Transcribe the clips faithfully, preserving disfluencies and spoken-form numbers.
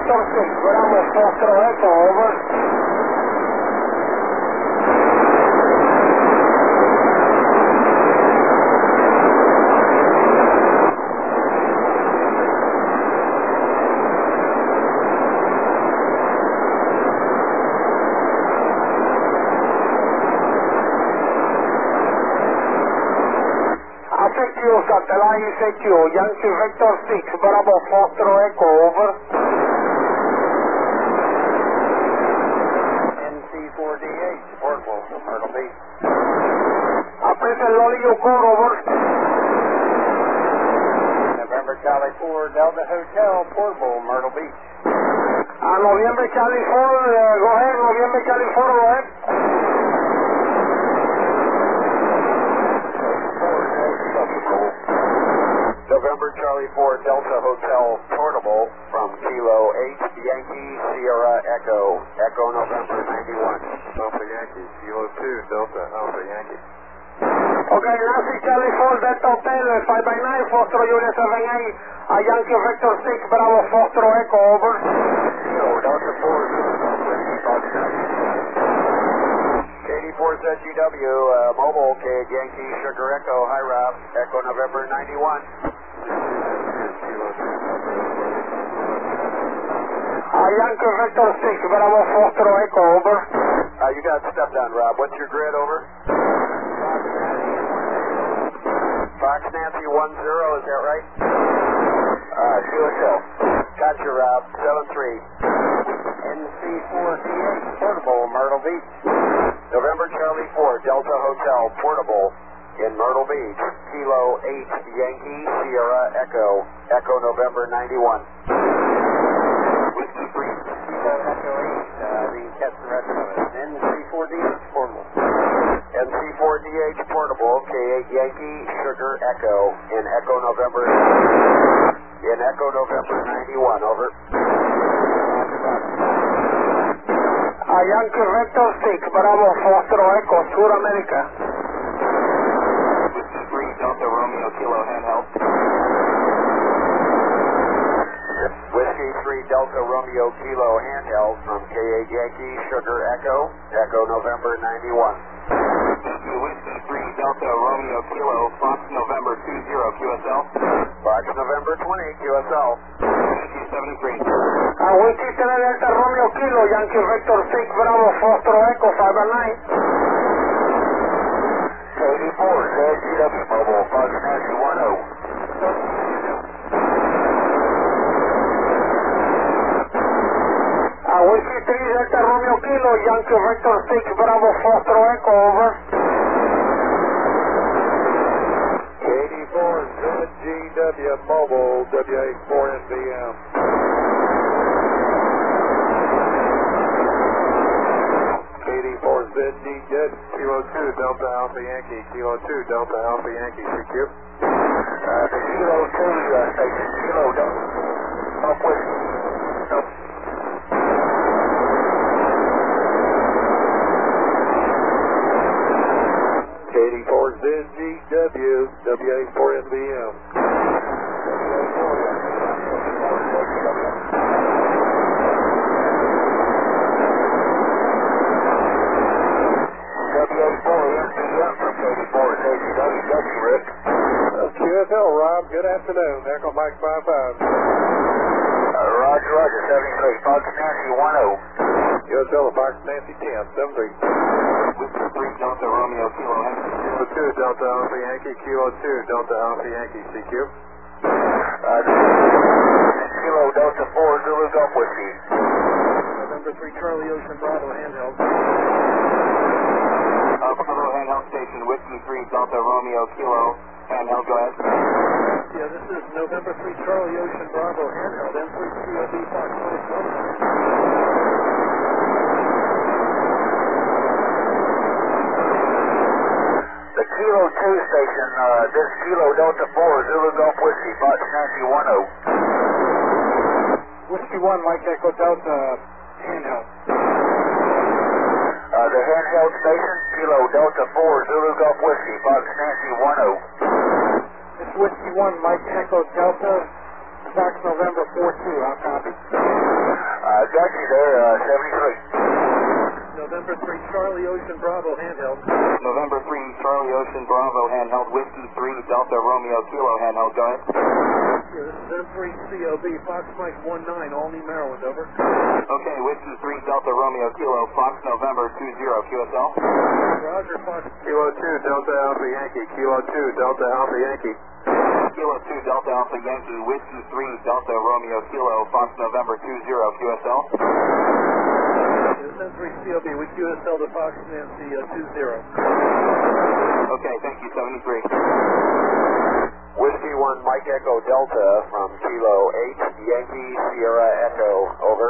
Vector six, Bravo Foxtrot Echo, over. Satellite S Q, Yankee Vector six, Bravo Foxtrot Echo, over. N C four D eight, portable, Myrtle Beach. Aprisa el Lolly Yukon, over. November Charlie four, Delta Hotel, portable, Myrtle Beach. A Noviembre Charlie four, uh, go ahead, Noviembre Charlie four, go ahead. November Charlie four, Delta Hotel, portable, from Kilo eight, Yankee, Sierra, Echo, Echo November ninety-one. Alpha Yankee, Kilo two, Delta, Alpha Yankee. Okay, Nancy Charlie four, Delta Hotel, five by nine, Foxtrot Unit seven eight, a Yankee Vector six, Bravo Foxtrot Echo, over. Kilo Delta four, K D four Z G W, uh, mobile, K Yankee, Sugar Echo, High Rob, Echo November ninety-one. A Yankee Vector six, Bravo Foxtrot Echo, over. Uh, you got step down, Rob. What's your grid, over? Fox Nancy one zero, is that right? Uh, Q S L. Gotcha, Rob. seven three. N C four D eight, portable, Myrtle Beach. November Charlie four, Delta Hotel, portable, in Myrtle Beach. Kilo eight, Yankee, Sierra, Echo, Echo November ninety-one. Whiskey three, Kilo Echo eight, uh, we can catch the rest of it. N C four D H, portable. N C four D H, portable, K eight Yankee, Sugar, Echo, in Echo November, in Echo November ninety-one, over. A Yankee Vector six, Bravo Foxtrot Echo, Sur America. Whiskey three, Delta Romeo, Kilo, handheld. Whiskey three, Delta Romeo, Kilo, handheld, from K eight Yankee, Sugar, Echo, Echo November ninety-one. Whiskey three, Delta Romeo, Kilo, Fox November two zero, Q S L. Fox November twenty, Q S L. Yankee seventy-three. A Whiskey three, Delta Romeo, Kilo, Yankee Vector six, Bravo Foxtrot Echo, five by nine. K D four, Z G W, mobile, Fox Nancy one oh. A Whiskey three, Delta Romeo, Kilo, Yankee Vector six, Bravo Foxtrot Echo, over. K D four, Z G W, mobile, W A four N V M. K D four, Z G W, Kilo two, Delta Alpha Yankee, Kilo two, Delta Alpha Yankee, C Q. Uh, the Kilo two uh, station, Kilo Delta, up Whiskey. Nope. K D four, Z G W, W A four N V M. Q S L, Rob. Good afternoon. Echo Mike five five. Uh, Roger, Roger, seventy-three, Fox Nancy one oh. Q S L, Fox Nancy ten, seven three. Whiskey three, Delta Romeo, Kilo, Kilo two, Delta Alpha Yankee, Kilo two, Delta Alpha Yankee, C Q. Uh, Kilo Delta four, Zulu Golf Whiskey. November three, Charlie Ocean Bravo, handheld. Uh, Bravo handheld station, Whiskey three, Delta Romeo, Kilo, handheld, go ahead. Yeah, this is November three, Charlie Ocean Bravo, handheld, M three C O B, Fox twenty-seven. The Kilo two station, uh, this Kilo Delta four, Zulu Golf Whiskey, Fox Nancy one oh. Whiskey one, Mike Echo Delta, handheld. Uh, the handheld station, Kilo Delta four, Zulu Golf Whiskey, Fox Nancy one oh. It's Whiskey one, Mike Echo Delta, Fox November four two, I'll copy. got you there, uh, seventy-three. November three, Charlie Ocean Bravo, handheld. November three, Charlie Ocean Bravo, handheld. Whiskey three, Delta Romeo Kilo, handheld. Go ahead. Yeah, this is M three C O B, Fox Mike one nine, Albany, Maryland, over. Okay, Whiskey three, Delta Romeo Kilo, Fox November two zero, Q S L. Roger, Fox. Kilo two, Delta Alpha Yankee. Kilo two, Delta Alpha Yankee. Kilo two, Delta Alpha Yankee, Whiskey three, Delta Romeo Kilo, Fox November two zero, Q S L. This is M three C O B, we Q S L to Fox Nancy uh, two zero. Okay, thank you, seventy-three. Whiskey one, Mike Echo Delta from Kilo eight, Yankee Sierra Echo, over.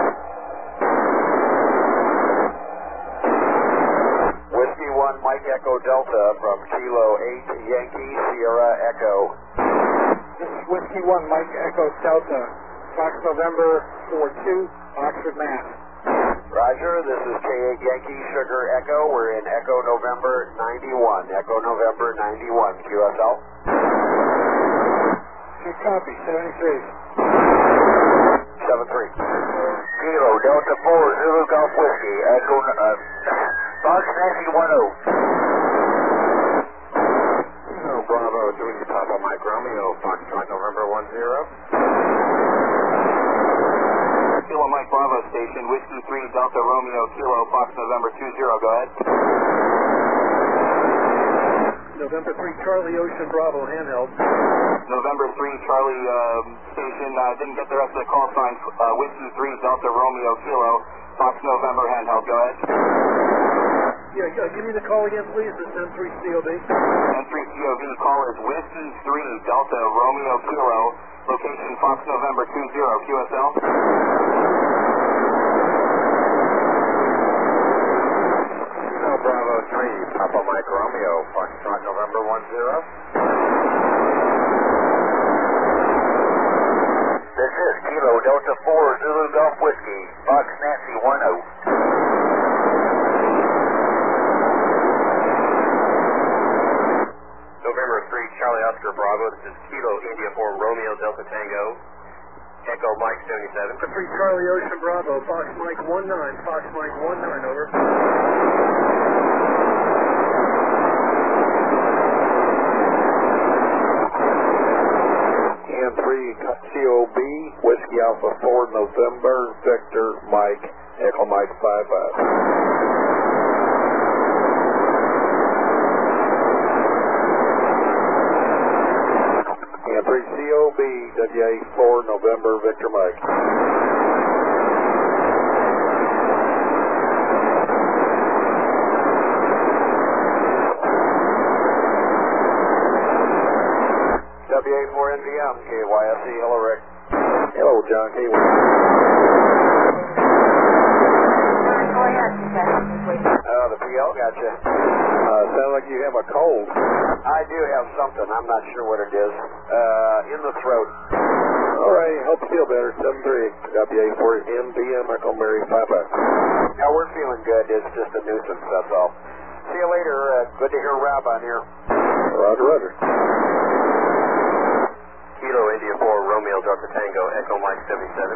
Whiskey one, Mike Echo Delta from Kilo eight, Yankee Sierra Echo. This is Whiskey one, Mike Echo Delta, Fox November four two, Oxford, Mass. Roger, this is K eight Yankee Sugar Echo. We're in Echo November ninety-one. Echo November ninety-one, Q S L. Good copy, seventy-three. seven three. Kilo Delta four, Zulu Golf Whiskey. Echo, uh, Fox Nancy one oh. Kilo Bravo three, Papa Mike Romeo, Foxtrot November one zero. Kilo Mike Bravo Station, Whiskey three, Delta Romeo Kilo, Fox November two zero, go ahead. November three, Charlie Ocean Bravo, handheld. November three, Charlie um, Station, uh, didn't get the rest of the call signs. Uh, Whiskey three, Delta Romeo Kilo, Fox November, handheld, go ahead. Yeah, uh, give me the call again, please. This is M three C O B. M three C O V, call is Whiskey three, Delta Romeo Kilo, location Fox November two zero, Q S L. Kilo Bravo three, Papa Mike Romeo, Foxtrot November one zero. This is Kilo Delta four, Zulu Golf Whiskey, Fox Nancy one oh. November three, Charlie Oscar Bravo. This is Kilo India four, Romeo Delta Tango, Echo Mike seventy-seven. Number three, Charlie Ocean Bravo, Fox Mike one nine, Fox Mike one nine, over. M three C O B, Whiskey Alpha four, November, Victor Mike, Echo Mike five five. M three C O B, W A four, November, Victor Mike. W A four N V M, K Y S E, hello Rick. Hello, John K. Uh, the P L got you. Uh, sound like you have a cold. I do have something, I'm not sure what it is. Uh, in the throat. All right, hope you feel better. seven three, W A four N V M, Echo Mary five five. Now we're feeling good, it's just a nuisance, that's all. See you later, uh, good to hear Rob on here. Roger, roger. Kilo India four, Romeo Delta Tango, Echo Mike seventy-seven.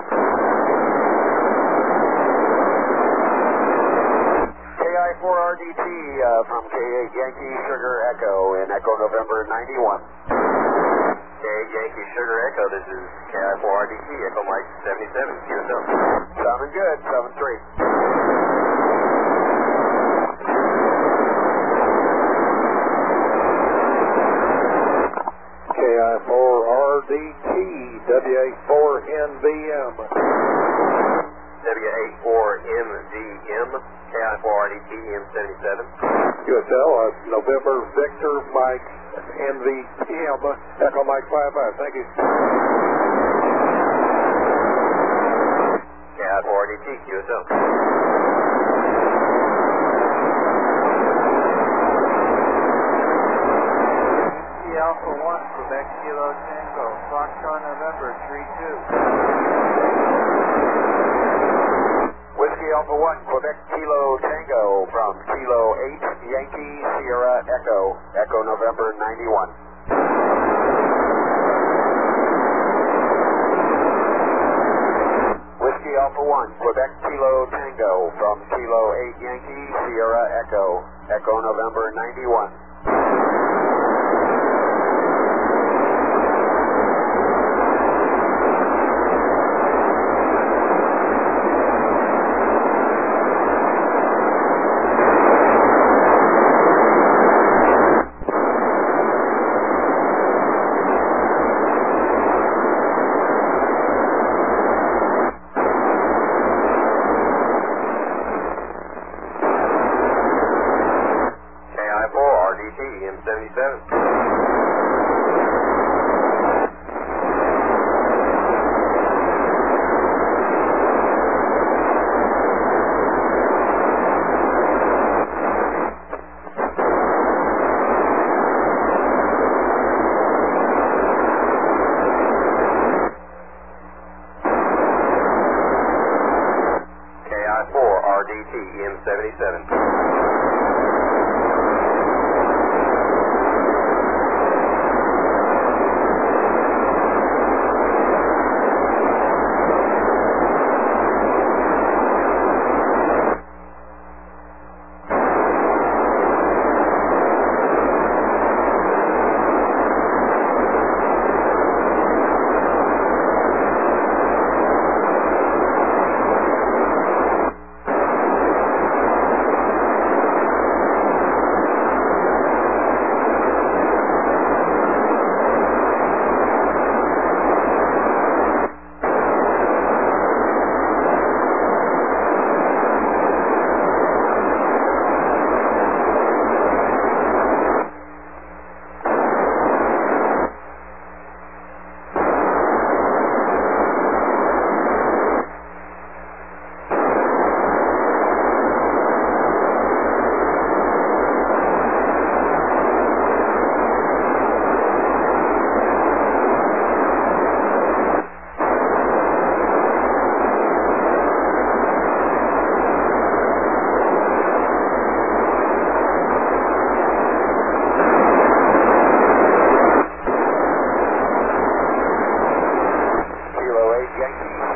K I four R D T uh, from K eight Yankee Sugar Echo in Echo November ninety-one. K eight Yankee Sugar Echo, this is K I four R D T, Echo Mike seventy-seven, Q S L. Sounding good, seven three. K I four R D T, W A four N V M. W A four M D M, K I four R D T, M seventy-seven. Q S L, uh, November, Victor, Mike, N V M, Echo Mike five five. Thank you. K I four R D T, Q S L. Alpha one, Quebec Kilo Tango, Foxtrot November three two. Whiskey Alpha one, Quebec Kilo Tango from Kilo eight Yankee Sierra Echo, Echo November ninety-one. Whiskey Alpha one, Quebec Kilo Tango from Kilo eight Yankee, Sierra Echo, Echo November ninety-one. R D T M seventy-seven. Yankee